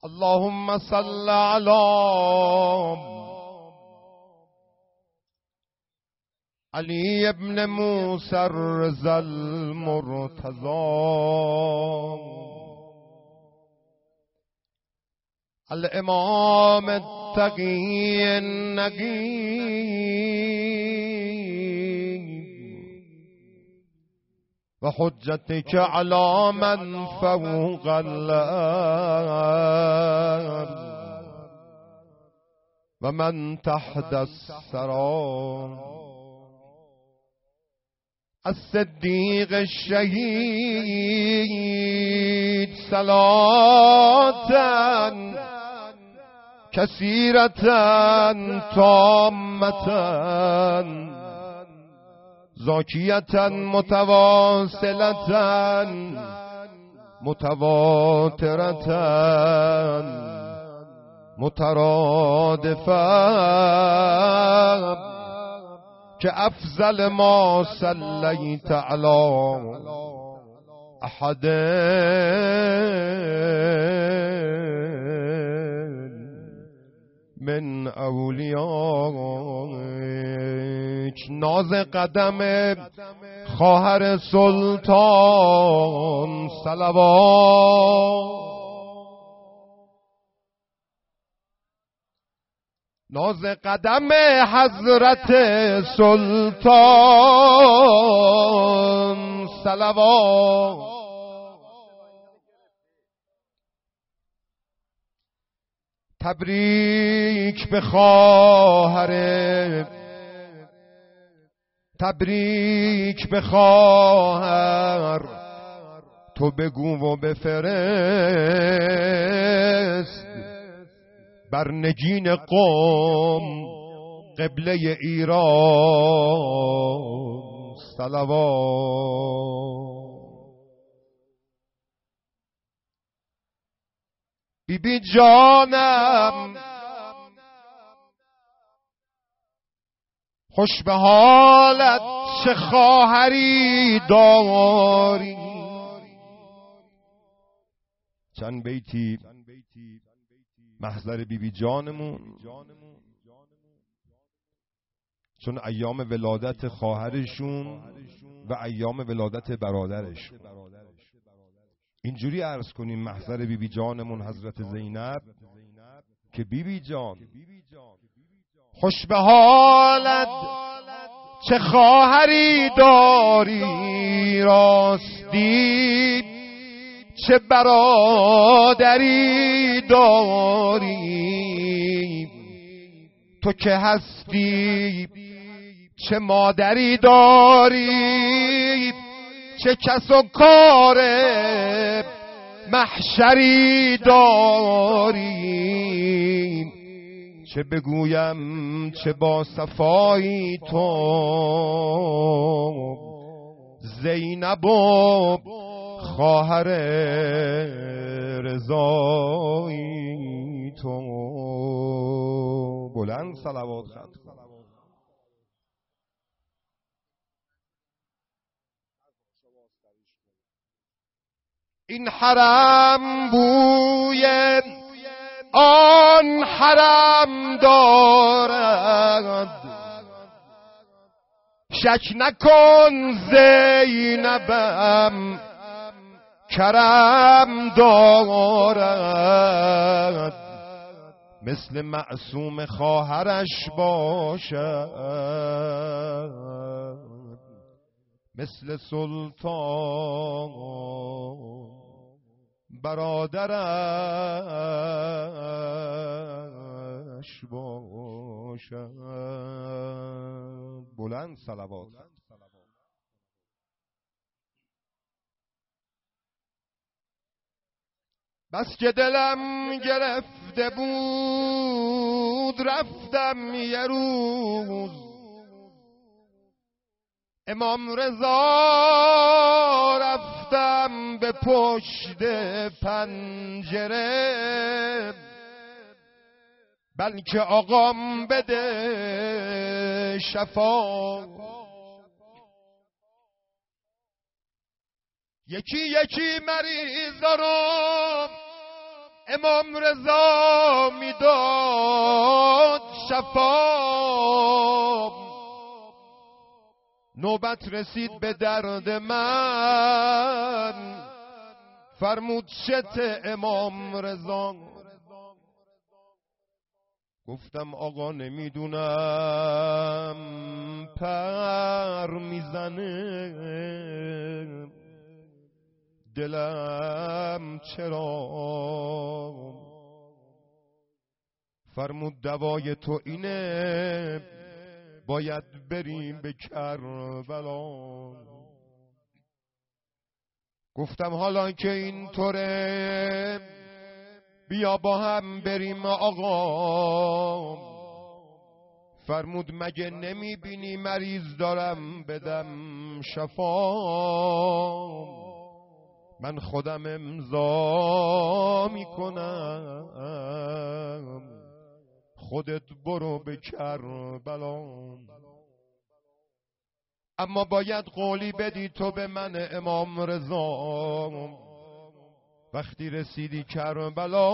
اللهم صل على علی ابن موسی الرضا المرتضی الامام التقی النقی و حجتک علی من فوق الارض و من تحت الثری الصدیق الشهید صلاة کثیرة تامة زاکیة متواصلة متواترة مترادفة که افضل ما صلیت علی احد من اولیائک. ناز قدم خواهر سلطان صلوات، ناز قدم حضرت سلطان صلوات، تبریک به خواهر، تبریک به خواهر، تو بگو و بفرست بر نگین قوم قبله ایران صلوات. بی بی جانم خوش به حالت چه خواهری داری. چند بیتی محضر بی بی جانمون، چون ایام ولادت خواهرشون و ایام ولادت برادرش. اینجوری عرض کنیم محضر بی بی جانمون حضرت زینب که بی بی جان خوش به حالت چه خواهری داری، راستی چه برادری داری، تو که هستی چه مادری داری، چه کس و کار محشری داری. چه بگویم چه با صفایی تو زینب و خواهر رضایی تو. بلند صلوات خط. این حرم بوی آن حرم دارد، شک نکن زینبم کرم دارد، مثل معصوم خواهرش باشد، مثل سلطان برادرش باشد. بلند صلوات. بس که دلم گرفته بود رفتم یه روز، امام رضا رفتم به پشت پنجره، بلکه آقام بده شفا. یکی یکی مریضا رو امام رضا میداد شفا، نوبت رسید به درد من، فرمود شت امام رضا. گفتم آقا نمیدونم پر میزنه دلم چرا. فرمود دوای تو اینه باید بریم به کربلا. گفتم حالا که اینطوره بیا با هم بریم آقا. فرمود مگه نمیبینی مریض دارم بدم شفا، من خودم امضا میکنم خودت برو به کربلا. اما باید قولی بدی تو به من امام رضا، وقتی رسیدی کربلا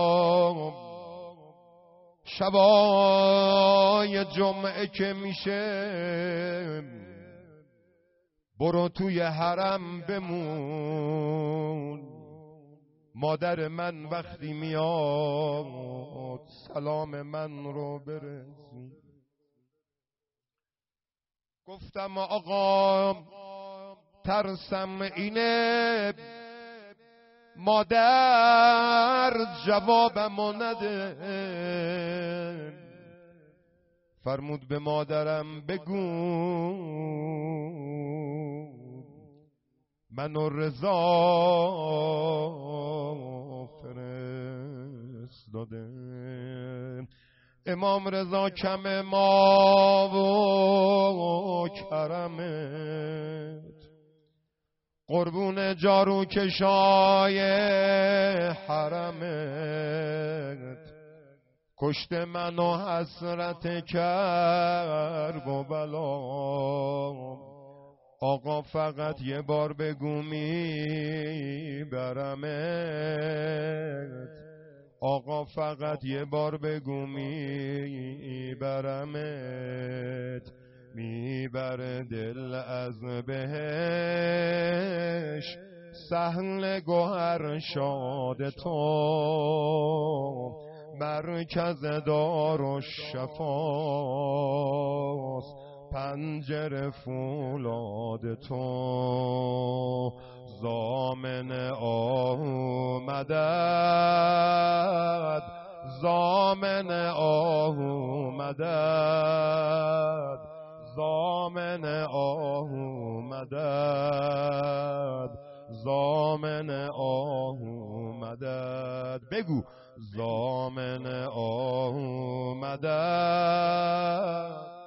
شبای جمعه که میشه برو توی حرم بمون، مادر من وقتی میاد سلام من رو برسون. گفتم آقا ترسم اینه مادر جوابمو نده. فرمود به مادرم بگو منو رضا فرستاده. امام رضا کم ما و کرمت، قربون جارو کشای حرمت، کشت منو حسرت کرب و بلا. آقا فقط یه بار بگو میبرمت، آقا فقط یه بار بگو میبرمت، میبره دل از بهش سهل گوهر شاد تو، مرکز دارالشفاست پنجره فولاد تو. ضامن آهو مدد، ضامن آهو مدد، ضامن آهو مدد، ضامن آهو مدد. بگو ضامن آهو مدد.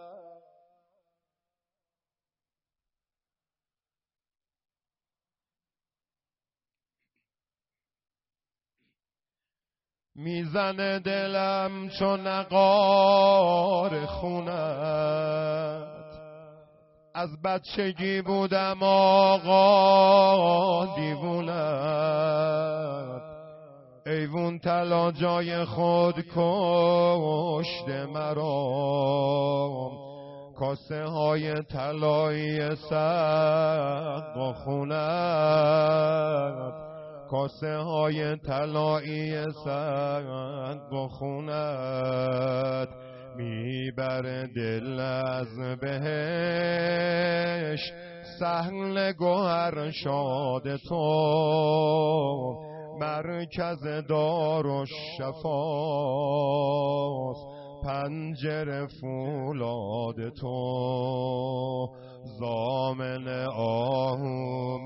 میزنه دلم چون نقار خونت، از بچگی بودم آقا دیوونت، ایوون طلا جای خود کشته مرا، کاسه های طلایی سق و خونت، کاسه های طلایی سق و خونت، میبره دل از بهش سهل گوهر شاد تو، مرکز دارالشفاست پنجره فولاد تو. ضامن آهو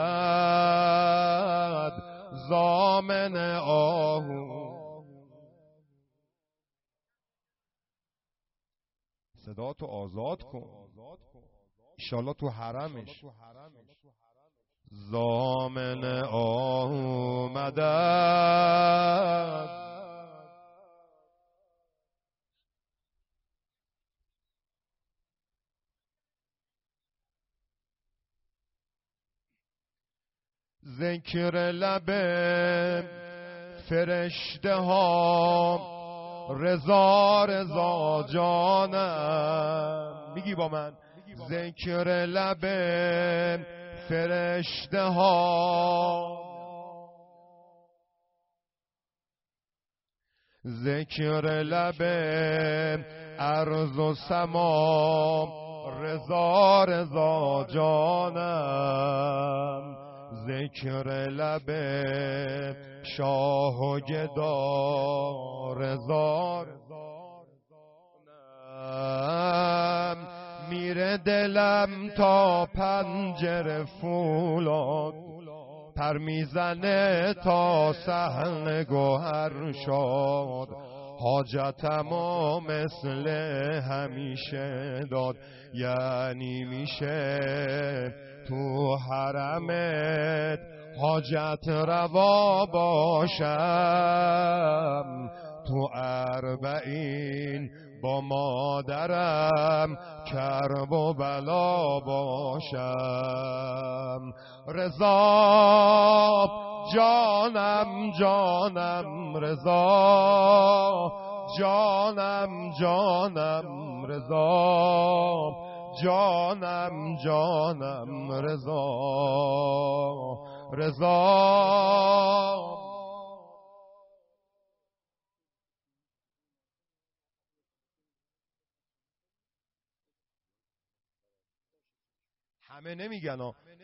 مدد، ضامن آهو. صدا تو آزاد کن انشالله تو حرمش. ضامن آهو مدد، ذکر لب فرشته ها رضا رضا جانم. میگی با من؟ ذکر لب فرشته ها، ذکر لب ارض و سما رضا رضا جانم. ذکر لب شاه و گدا رضا رضا جانم. میره دلم تا پنجره فولاد، پر میزنه تا صحن گوهر شاد. حاجتمو مثل همیشه داد، یعنی میشه تو حرمت حاجت روا باشم. تو اربعین با مادرم کرب و بلا باشم. رضا جانم جانم رضا، جانم جانم رضا، جانم جانم رضا رضا. همه نمیگن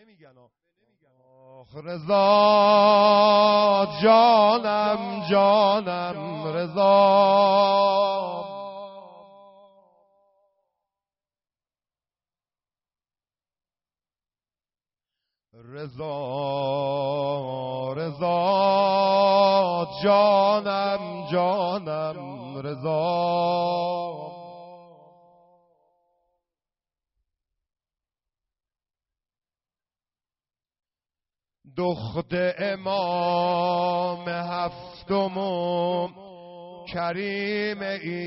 رضا جانم جانم رضا. رضا رضا جانم جانم رضا. دخت امام هفتم کریم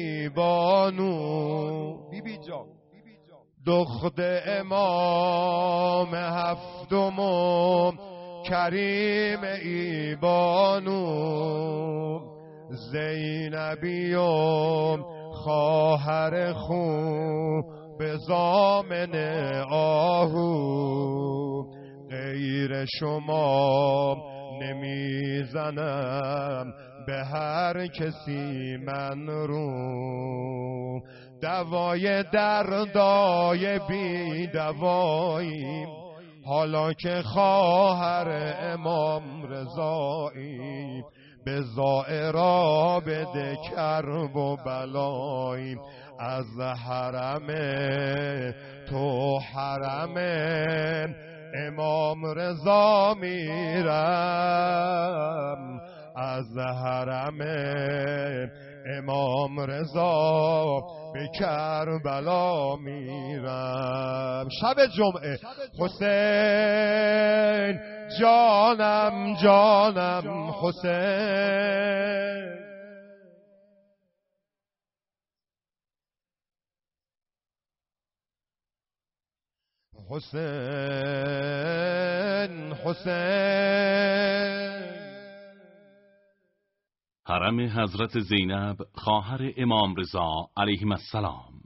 ایبانو، بیبی جان دخت امام هفتم کریم ایبانو. زینبیم خواهر خوب زامن آهو، غیر شما نمیزنم به هر کسی من رو. دوای دردای بی دواییم، حالا که خواهر امام رضاییم. به زائرا بده کرب و بلاییم، از حرم تو حرم امام رضا میرم. از حرم امام رضا به کربلا میرم. شب جمعه حسین جانم جانم حسین. حسین حسین. حرم حضرت زینب خواهر امام رضا علیه السلام.